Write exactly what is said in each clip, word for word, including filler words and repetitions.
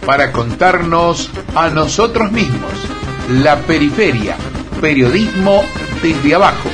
para contarnos a nosotros mismos. La Periferia, periodismo desde abajo.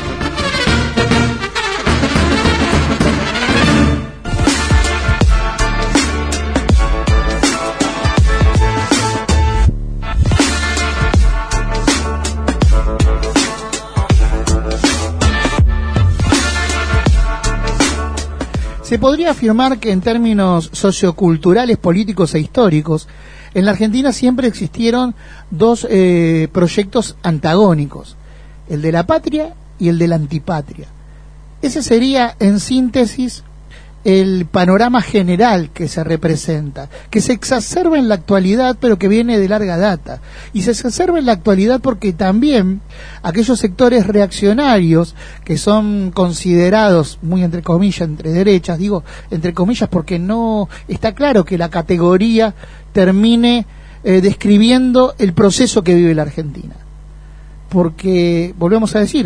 Se podría afirmar que en términos socioculturales, políticos e históricos, en la Argentina siempre existieron dos eh, proyectos antagónicos, el de la patria y el de la antipatria. Ese sería, en síntesis, el panorama general que se representa, que se exacerba en la actualidad, pero que viene de larga data. Y se exacerba en la actualidad porque también aquellos sectores reaccionarios que son considerados, muy entre comillas, entre derechas, digo entre comillas porque no está claro que la categoría termine eh, describiendo el proceso que vive la Argentina. Porque, volvemos a decir,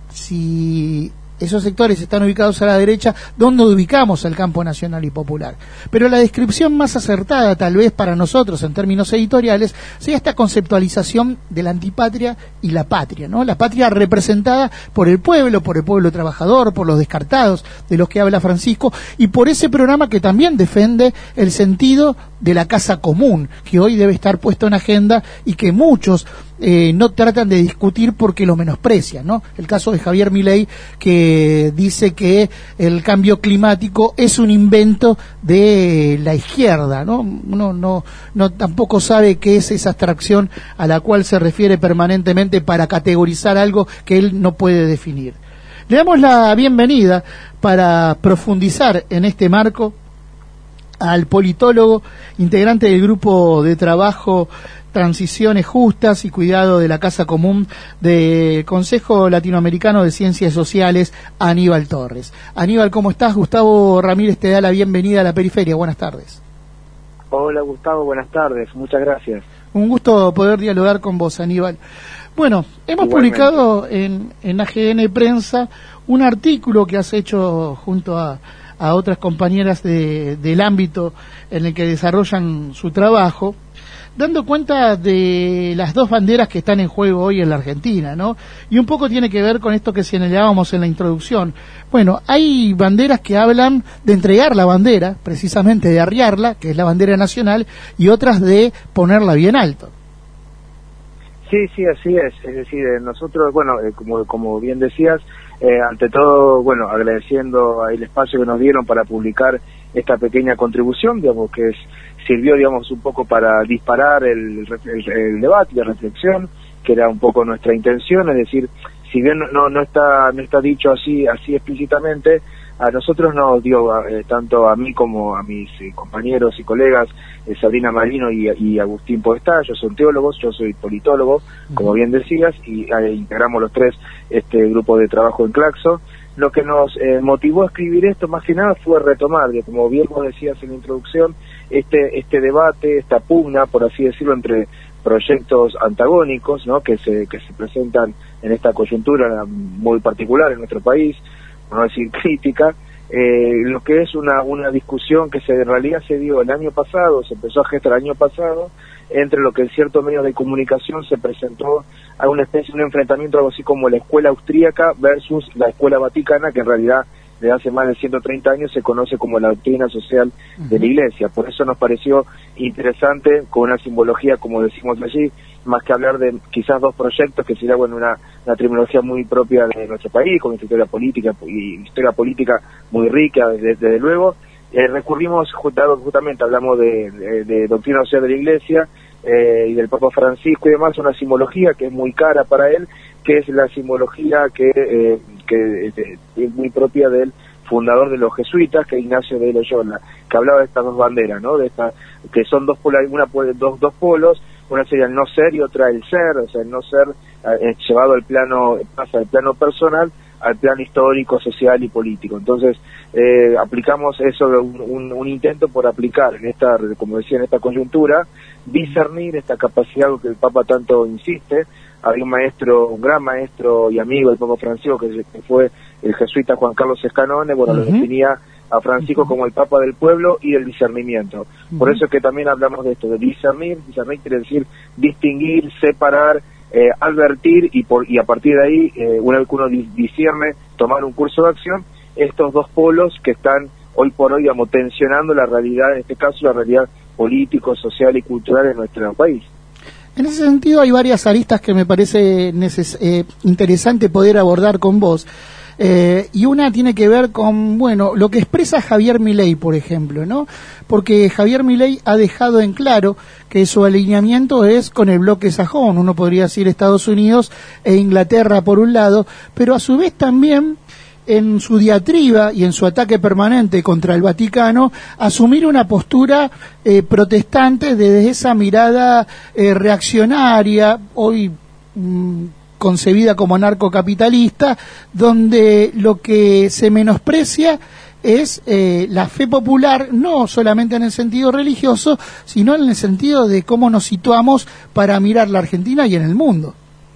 si esos sectores están ubicados a la derecha, ¿dónde ubicamos el campo nacional y popular? Pero la descripción más acertada, tal vez para nosotros en términos editoriales, sería esta conceptualización de la antipatria y la patria, ¿no? La patria representada por el pueblo, por el pueblo trabajador, por los descartados, de los que habla Francisco, y por ese programa que también defiende el sentido de la casa común, que hoy debe estar puesto en agenda y que muchos Eh, no tratan de discutir porque lo menosprecian, ¿no? El caso de Javier Milei, que dice que el cambio climático es un invento de la izquierda, ¿no? Uno no, no tampoco sabe qué es esa abstracción a la cual se refiere permanentemente para categorizar algo que él no puede definir. Le damos la bienvenida para profundizar en este marco al politólogo, integrante del grupo de trabajo Transiciones Justas y Cuidado de la Casa Común del Consejo Latinoamericano de Ciencias Sociales, Aníbal Torres. Aníbal, ¿cómo estás? Gustavo Ramírez te da la bienvenida a La Periferia. Buenas tardes. Hola Gustavo, buenas tardes, muchas gracias. Un gusto poder dialogar con vos, Aníbal. Bueno, hemos Igualmente. publicado en, en A G N Prensa un artículo que has hecho junto a, a otras compañeras de, del ámbito en el que desarrollan su trabajo, dando cuenta de las dos banderas que están en juego hoy en la Argentina, ¿no? Y un poco tiene que ver con esto que señalábamos en la introducción. Bueno, hay banderas que hablan de entregar la bandera, precisamente de arriarla, que es la bandera nacional, y otras de ponerla bien alto. Sí, sí, así es. Es decir, nosotros, bueno, eh, como, como bien decías, eh, ante todo, bueno, agradeciendo el espacio que nos dieron para publicar esta pequeña contribución, digamos, que es sirvió, digamos, un poco para disparar el, el, el debate, la reflexión, que era un poco nuestra intención. Es decir, si bien no no está no está dicho así así explícitamente, a nosotros nos dio, eh, tanto a mí como a mis eh, compañeros y colegas, eh, Sabrina Marino y, y Agustín Podestá, ellos son teólogos, yo soy politólogo, como bien decías, y eh, integramos los tres este grupo de trabajo en Claxo. Lo que nos eh, motivó a escribir esto, más que nada, fue retomar, de, como bien vos decías en la introducción, este este debate, esta pugna, por así decirlo, entre proyectos antagónicos, ¿no?, que se que se presentan en esta coyuntura muy particular en nuestro país, por no decir crítica, eh, lo que es una una discusión que se en realidad se dio el año pasado, se empezó a gestar el año pasado, entre lo que en ciertos medios de comunicación se presentó a una especie de un enfrentamiento, algo así como la escuela austríaca versus la escuela vaticana, que en realidad desde hace más de ciento treinta años se conoce como la doctrina social de la Iglesia. Por eso nos pareció interesante, con una simbología, como decimos allí, más que hablar de quizás dos proyectos, que sería, bueno, una, una terminología muy propia de nuestro país, con historia política y historia política muy rica, desde, desde luego. Eh, recurrimos, justamente hablamos de, de, de doctrina social de la Iglesia, eh, y del Papa Francisco y demás, una simbología que es muy cara para él, que es la simbología que, eh, que eh, es muy propia del fundador de los jesuitas, que es Ignacio de Loyola, que hablaba de estas dos banderas, ¿no? De esta, que son dos polos, una dos dos polos, una sería el no ser y otra el ser, o sea, el no ser eh, llevado al plano, pasa del plano personal al plano histórico, social y político. Entonces, eh, aplicamos eso, un, un, un intento por aplicar en esta, como decía, en esta coyuntura, discernir esta capacidad que el Papa tanto insiste. Había un maestro, un gran maestro y amigo del Papa Francisco, que, que fue el jesuita Juan Carlos Escanone, bueno, uh-huh. lo definía a Francisco como el Papa del pueblo y del discernimiento. Por eso es que también hablamos de esto, de discernir. Discernir quiere decir distinguir, separar, eh, advertir, y por y a partir de ahí, eh, una vez que uno discierne, tomar un curso de acción, estos dos polos que están hoy por hoy, digamos, tensionando la realidad, en este caso la realidad político, social y cultural de nuestro país. En ese sentido hay varias aristas que me parece neces eh, interesante poder abordar con vos. Eh, y una tiene que ver con, bueno, lo que expresa Javier Milei, por ejemplo, ¿no? Porque Javier Milei ha dejado en claro que su alineamiento es con el bloque sajón, uno podría decir Estados Unidos e Inglaterra por un lado, pero a su vez también en su diatriba y en su ataque permanente contra el Vaticano, asumir una postura eh, protestante desde esa mirada eh, reaccionaria, hoy mmm, concebida como narcocapitalista, donde lo que se menosprecia es eh, la fe popular, no solamente en el sentido religioso, sino en el sentido de cómo nos situamos para mirar la Argentina y en el mundo.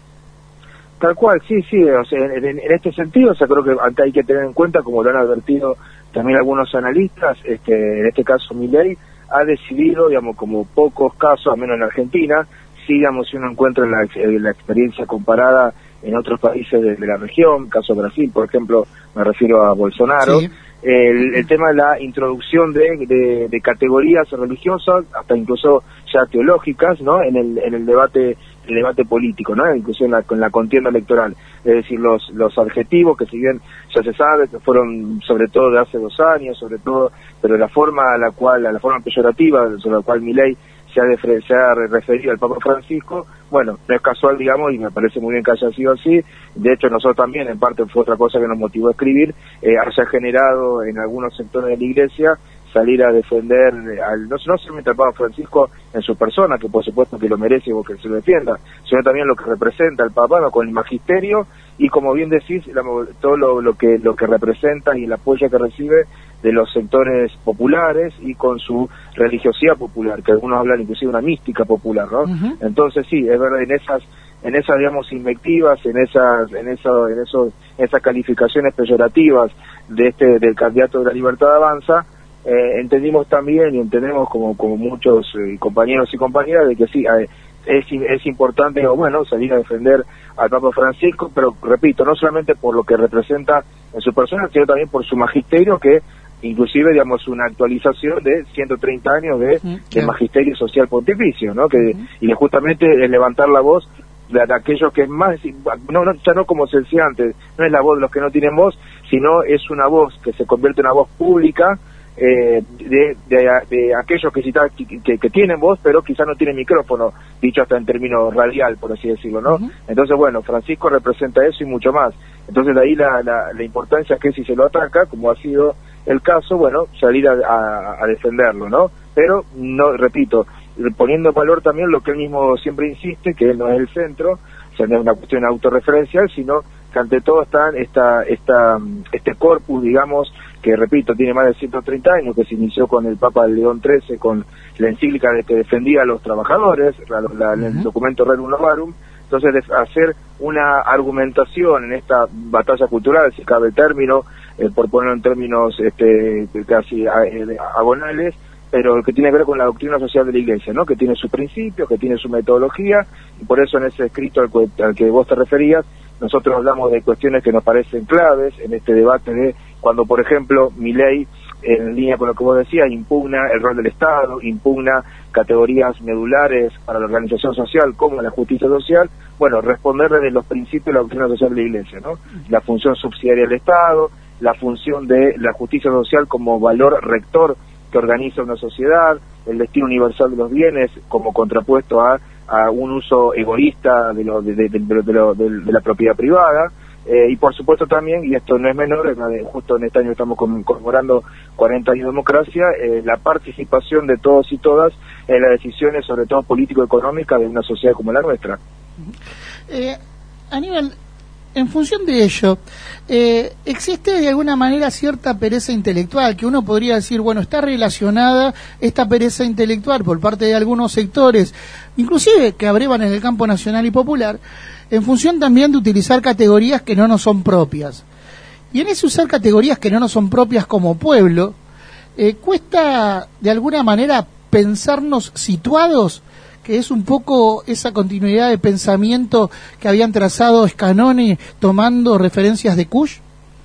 Tal cual, sí, sí, o sea, en, en, en este sentido, o sea, creo que hay que tener en cuenta, como lo han advertido también algunos analistas, este, en este caso Milei ha decidido, digamos, como pocos casos, al menos en Argentina, sí, digamos, si uno encuentra la, la experiencia comparada en otros países de, de la región, caso Brasil, por ejemplo, me refiero a Bolsonaro, sí. el, el tema de la introducción de, de, de categorías religiosas, hasta incluso ya teológicas, ¿no?, en el, en el debate el debate político, ¿no?, incluso en la, en la contienda electoral, es decir, los los adjetivos que si bien ya se sabe que fueron sobre todo de hace dos años, sobre todo, pero la forma a la cual, a la forma peyorativa sobre la cual Milei se ha, de, se ha referido al Papa Francisco, bueno, no es casual, digamos, y me parece muy bien que haya sido así. De hecho, nosotros también, en parte fue otra cosa que nos motivó a escribir, eh, haya generado en algunos sectores de la Iglesia salir a defender al, no, no solamente al Papa Francisco en su persona, que por supuesto que lo merece o que se lo defienda, sino también lo que representa el Papa, ¿no?, con el magisterio y, como bien decís, la, todo lo, lo que lo que representa y el apoyo que recibe de los sectores populares y con su religiosidad popular, que algunos hablan inclusive de una mística popular, ¿no? Uh-huh. Entonces sí, es verdad, en esas en esas digamos invectivas, en esas en eso en esos esas calificaciones peyorativas de este del candidato de la Libertad Avanza, Eh, entendimos también y entendemos como como muchos eh, compañeros y compañeras de que sí, eh, es es importante, o bueno, salir a defender al Papa Francisco, pero repito, no solamente por lo que representa en su persona, sino también por su magisterio, que inclusive, digamos, una actualización de ciento treinta años de, uh-huh, de magisterio social pontificio, ¿no? Que uh-huh. Y de justamente es levantar la voz de, de aquellos que más, no, no, ya no como se decía antes, no es la voz de los que no tienen voz, sino es una voz que se convierte en una voz pública, Eh, de, de, de aquellos que, que, que tienen voz, pero quizás no tienen micrófono, dicho hasta en términos radial, por así decirlo, ¿no? Uh-huh. Entonces, bueno, Francisco representa eso y mucho más. Entonces, de ahí la, la, la importancia que si se lo ataca, como ha sido el caso, bueno, salir a, a, a defenderlo, ¿no? Pero, no repito, poniendo en valor también lo que él mismo siempre insiste, que él no es el centro, o sea, no es una cuestión autorreferencial, sino que ante todo está esta, esta, este corpus, digamos, que repito, tiene más de ciento treinta años, que se inició con el Papa León trece, con la encíclica de que defendía a los trabajadores, la, la, uh-huh. el documento Rerum Novarum. Entonces, de hacer una argumentación en esta batalla cultural, si cabe el término, eh, por ponerlo en términos este, casi eh, agonales, pero que tiene que ver con la doctrina social de la Iglesia, ¿no?, que tiene sus principios, que tiene su metodología, y por eso en ese escrito al que, al que vos te referías, nosotros hablamos de cuestiones que nos parecen claves en este debate de cuando, por ejemplo, Milei, en línea con lo que vos decías, impugna el rol del Estado, impugna categorías medulares para la organización social como la justicia social, bueno, responder desde los principios de la doctrina social de la Iglesia, ¿no? La función subsidiaria del Estado, la función de la justicia social como valor rector que organiza una sociedad, el destino universal de los bienes como contrapuesto a, a un uso egoísta de, lo, de, de, de, de, lo, de, de la propiedad privada, eh, y por supuesto también, y esto no es menor, justo en este año estamos conmemorando cuarenta años de democracia, eh, la participación de todos y todas en las decisiones, sobre todo político-económicas, de una sociedad como la nuestra. Eh, Aníbal, en función de ello, eh, ¿existe de alguna manera cierta pereza intelectual que uno podría decir, bueno, está relacionada esta pereza intelectual por parte de algunos sectores, inclusive que abrevan en el campo nacional y popular, en función también de utilizar categorías que no nos son propias? Y en ese usar categorías que no nos son propias como pueblo, eh, cuesta de alguna manera pensarnos situados, que es un poco esa continuidad de pensamiento que habían trazado Scanoni tomando referencias de Kusch.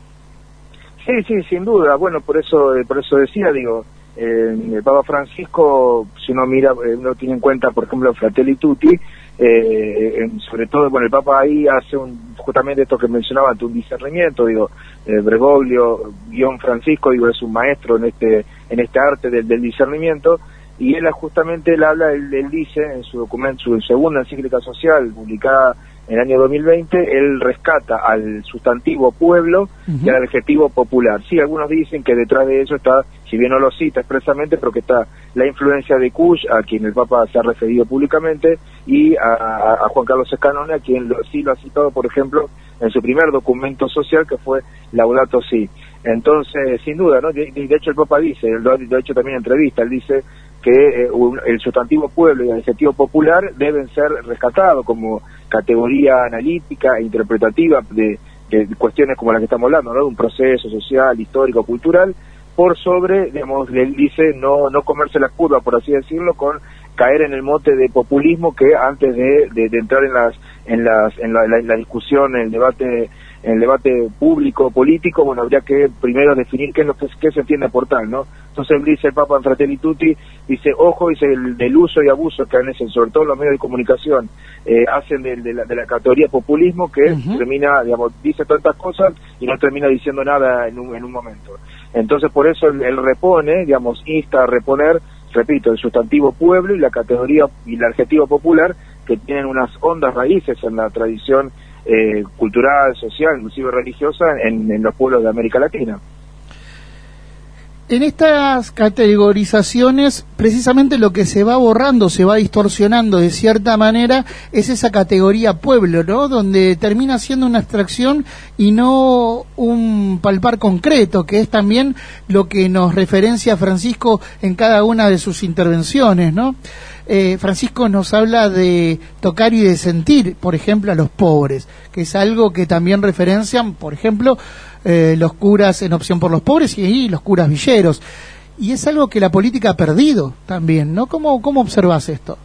Sí, sí, sin duda. Bueno, por eso por eso decía, digo, eh, el Papa Francisco, si uno mira, eh, uno tiene en cuenta, por ejemplo, Fratelli Tutti, eh, sobre todo, bueno, el Papa ahí hace un, justamente esto que mencionaba, ante un discernimiento, digo, eh, Bergoglio, guión Francisco, digo, es un maestro en este en este arte del, del discernimiento, y él justamente, él habla, él, él dice en su documento, su segunda encíclica social, publicada en el año dos mil veinte, él rescata al sustantivo pueblo uh-huh. y al adjetivo popular. Sí, algunos dicen que detrás de eso está, si bien no lo cita expresamente, pero que está la influencia de Kusch, a quien el Papa se ha referido públicamente, y a, a, a Juan Carlos Scanoni, a quien lo, sí lo ha citado, por ejemplo, en su primer documento social, que fue Laudato Si. Entonces, sin duda, ¿no? De, de hecho el Papa dice, lo ha hecho también en entrevista, él dice que eh, un, el sustantivo pueblo y el adjetivo popular deben ser rescatados como categoría analítica e interpretativa de, de cuestiones como las que estamos hablando, ¿no? De un proceso social, histórico, cultural, por sobre, digamos, él dice, no no comerse la curva, por así decirlo, con caer en el mote de populismo, que antes de, de, de entrar en las en las en la, la, la discusión, en el debate en el debate público, político, bueno, habría que primero definir qué es lo que qué se entiende por tal, ¿no? Entonces dice el Papa en Fratelli Tutti, dice, ojo, dice, el, del uso y abuso que han hecho, sobre todo los medios de comunicación, eh, hacen de, de, la, de la categoría populismo, que uh-huh. termina, digamos, dice tantas cosas y no termina diciendo nada en un, en un momento. Entonces, por eso él, él repone, digamos, insta a reponer, repito, el sustantivo pueblo y la categoría y el adjetivo popular, que tienen unas hondas raíces en la tradición eh, cultural, social, inclusive religiosa, en, en los pueblos de América Latina. En estas categorizaciones, precisamente lo que se va borrando, se va distorsionando de cierta manera, es esa categoría pueblo, ¿no? Donde termina siendo una abstracción y no un palpar concreto, que es también lo que nos referencia Francisco en cada una de sus intervenciones, ¿no? Eh, Francisco nos habla de tocar y de sentir, por ejemplo, a los pobres, que es algo que también referencian, por ejemplo, eh, los curas en Opción por los Pobres y, y los curas villeros. Y es algo que la política ha perdido también, ¿no? ¿Cómo, cómo observas esto?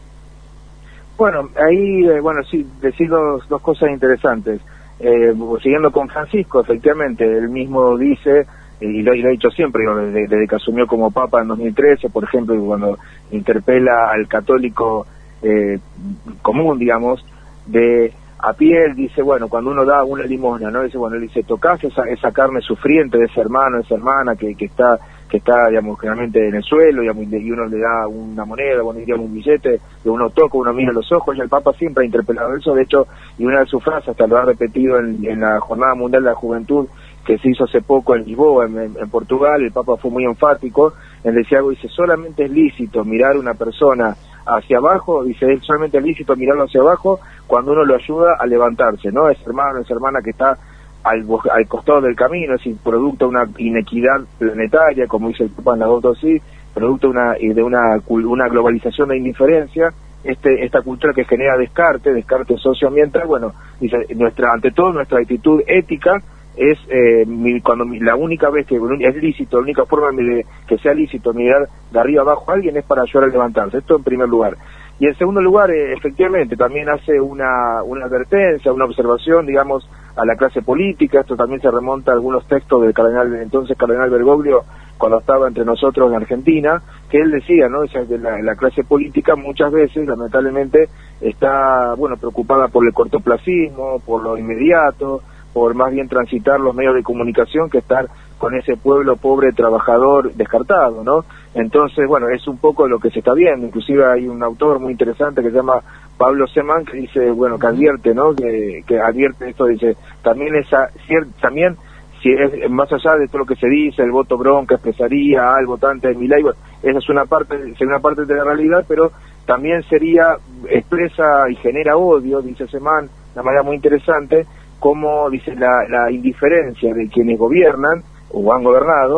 Bueno, ahí, eh, bueno, sí, decir dos, dos cosas interesantes. Eh, siguiendo con Francisco, efectivamente, él mismo dice, y lo, y lo ha dicho siempre, digo, desde, desde que asumió como Papa en dos mil trece, por ejemplo, cuando interpela al católico eh, común, digamos, de a pie, él dice, bueno, cuando uno da una limosna, ¿no? Dice, bueno, él dice, tocás esa, esa carne sufriente de ese hermano, de esa hermana que, que está, que está, digamos, generalmente en el suelo, digamos, y uno le da una moneda, bueno, digamos, un billete, y uno toca, uno mira los ojos, y el Papa siempre ha interpelado eso, de hecho, y una de sus frases, hasta lo ha repetido en, en la Jornada Mundial de la Juventud, que se hizo hace poco en Lisboa, en, en, en Portugal, el Papa fue muy enfático, en decir algo, dice, solamente es lícito mirar a una persona hacia abajo, dice, es solamente es lícito mirarlo hacia abajo cuando uno lo ayuda a levantarse, ¿no? Ese hermano, esa hermana que está al, al costado del camino, es decir, producto de una inequidad planetaria, como dice el Papa en la Laudato Si, producto de una, de una, una globalización de indiferencia, este esta cultura que genera descarte, descarte socioambiental, bueno, dice, nuestra ante todo nuestra actitud ética es eh, mi, cuando mi, la única vez que es lícito, la única forma de que sea lícito mirar de arriba abajo a alguien es para ayudar a levantarse, esto en primer lugar. Y en segundo lugar, eh, efectivamente, también hace una, una advertencia, una observación, digamos, a la clase política. Esto también se remonta a algunos textos del cardenal, entonces cardenal Bergoglio, cuando estaba entre nosotros en Argentina, que él decía, ¿no? O sea, que la, la clase política muchas veces, lamentablemente, está, bueno, preocupada por el cortoplacismo, por lo inmediato, por más bien transitar los medios de comunicación que estar con ese pueblo pobre, trabajador, descartado, ¿no? Entonces, bueno, es un poco lo que se está viendo. Inclusive hay un autor muy interesante que se llama Pablo Semán, que dice, bueno, que advierte, ¿no? Que, que advierte esto, dice, también esa, también, si es más allá de todo lo que se dice, el voto bronca expresaría al votante de Milei, bueno, esa es una parte, es una parte de la realidad, pero también sería, expresa y genera odio, dice Semán, de una manera muy interesante, como dice la, la indiferencia de quienes gobiernan o han gobernado,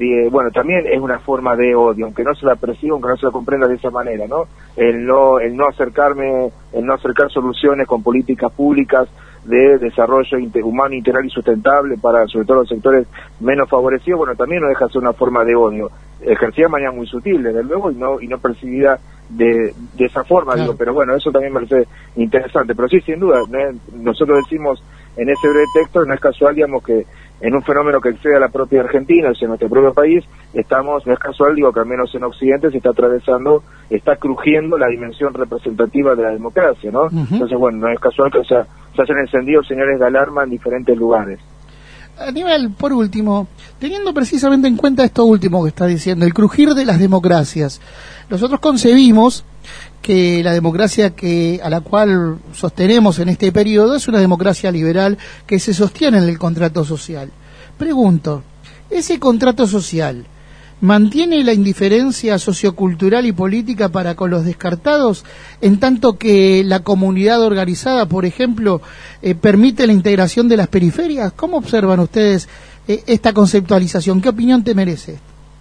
de, bueno, también es una forma de odio, aunque no se la perciba, aunque no se la comprenda de esa manera, ¿no? El no, el no acercarme, el no acercar soluciones con políticas públicas de desarrollo inter, humano, integral y sustentable para, sobre todo, los sectores menos favorecidos, bueno, también no deja de ser una forma de odio, ejercida de manera muy sutil, desde luego, y no, y no percibida de, de esa forma, claro. Digo, pero bueno, eso también me parece interesante, pero sí, sin duda, ¿no? Nosotros decimos en ese breve texto, no es casual, digamos, que en un fenómeno que excede a la propia Argentina, o sea, en nuestro propio país, estamos, no es casual, digo, que al menos en Occidente se está atravesando, está crujiendo la dimensión representativa de la democracia, ¿no? Uh-huh. Entonces, bueno, no es casual que, o sea, se hayan encendido señales de alarma en diferentes lugares. Aníbal, por último, teniendo precisamente en cuenta esto último que está diciendo, el crujir de las democracias, nosotros concebimos que la democracia que a la cual sostenemos en este periodo es una democracia liberal que se sostiene en el contrato social. Pregunto, ¿ese contrato social mantiene la indiferencia sociocultural y política para con los descartados, en tanto que la comunidad organizada, por ejemplo, eh, permite la integración de las periferias? ¿Cómo observan ustedes eh, esta conceptualización? ¿Qué opinión te merece?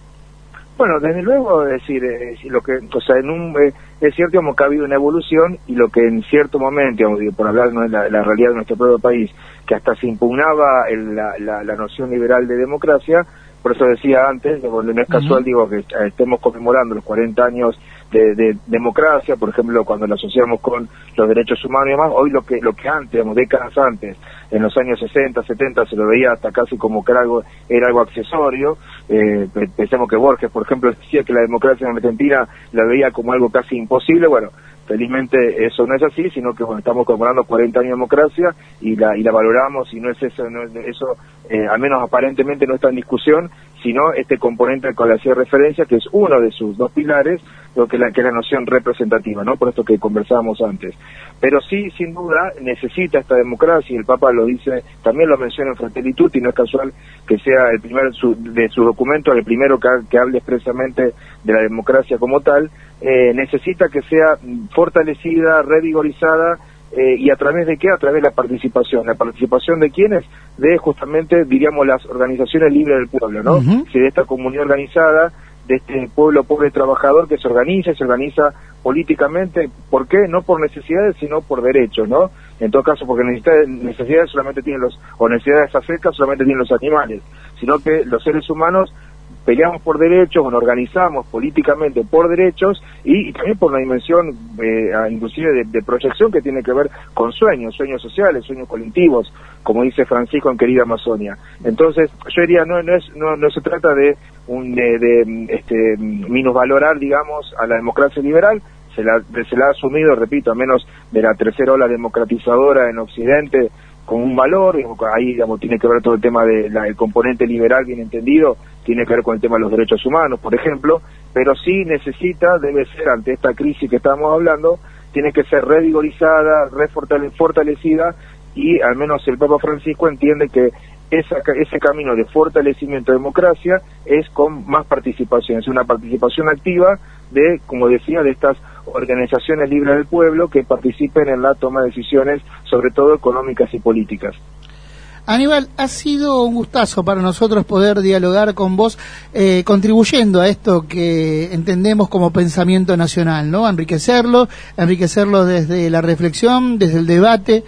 Bueno, desde luego, es decir, eh, lo que, o sea, en un, eh, es cierto, digamos, que ha habido una evolución, y lo que en cierto momento, digamos, por hablar de la, la realidad de nuestro propio país, que hasta se impugnaba el, la, la, la noción liberal de democracia. Por eso decía antes, no es casual, uh-huh. digo, que estemos conmemorando los cuarenta años de, de democracia, por ejemplo, cuando la asociamos con los derechos humanos y demás. Hoy lo que lo que antes, digamos, décadas antes, en los años sesenta, setenta, se lo veía hasta casi como que era algo, era algo accesorio. Eh, pensemos que Borges, por ejemplo, decía que la democracia en Argentina la veía como algo casi imposible. Bueno, felizmente eso no es así, sino que bueno, estamos conmemorando cuarenta años de democracia y la y la valoramos, y no es eso, no es eso eh, al menos aparentemente no está en discusión, sino este componente al cual le hacía referencia, que es uno de sus dos pilares, lo que, la, que es la noción representativa, ¿no? Por esto que conversábamos antes. Pero sí, sin duda, necesita esta democracia, y el Papa lo dice, también lo menciona en Fratelli Tutti, no es casual que sea el primer su, de su documento, el primero que, que hable expresamente de la democracia como tal. Eh, necesita que sea fortalecida, revigorizada, eh, y a través de qué, a través de la participación. ¿La participación de quiénes? De justamente, diríamos, las organizaciones libres del pueblo, ¿no? Uh-huh. Si de esta comunidad organizada, de este pueblo pobre trabajador que se organiza, se organiza políticamente. ¿Por qué? No por necesidades, sino por derechos, ¿no? En todo caso, porque necesidades, necesidades solamente tienen los, o necesidades afectas solamente tienen los animales, sino que los seres humanos peleamos por derechos, nos organizamos políticamente por derechos, y, y también por una dimensión eh, inclusive de, de proyección que tiene que ver con sueños, sueños sociales, sueños colectivos, como dice Francisco en Querida Amazonia. Entonces, yo diría, no no es no, no se trata de un de, de este minusvalorar, digamos, a la democracia liberal. Se la, se la ha asumido, repito, a menos de la tercera ola democratizadora en Occidente, con un valor. Ahí, digamos, tiene que ver todo el tema del de componente liberal, bien entendido, tiene que ver con el tema de los derechos humanos, por ejemplo, pero sí necesita, debe ser, ante esta crisis que estamos hablando, tiene que ser revigorizada, refortalecida, y al menos el Papa Francisco entiende que esa, ese camino de fortalecimiento de democracia es con más participación, es una participación activa de, como decía, de estas organizaciones libres del pueblo que participen en la toma de decisiones, sobre todo económicas y políticas. Aníbal, ha sido un gustazo para nosotros poder dialogar con vos, eh, contribuyendo a esto que entendemos como pensamiento nacional, ¿no? Enriquecerlo, enriquecerlo desde la reflexión, desde el debate,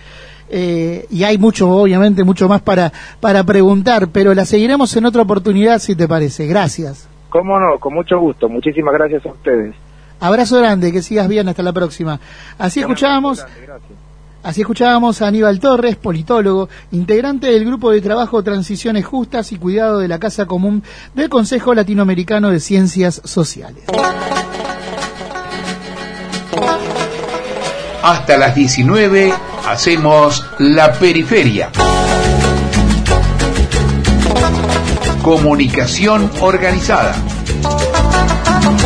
eh, y hay mucho, obviamente, mucho más para, para preguntar, pero la seguiremos en otra oportunidad, si te parece. Gracias. Cómo no, con mucho gusto. Muchísimas gracias a ustedes. Abrazo grande, que sigas bien, hasta la próxima. Así escuchábamos, así escuchábamos a Aníbal Torres, politólogo, integrante del Grupo de Trabajo Transiciones Justas y Cuidado de la Casa Común del Consejo Latinoamericano de Ciencias Sociales. Hasta las diecinueve hacemos La Periferia. Comunicación organizada.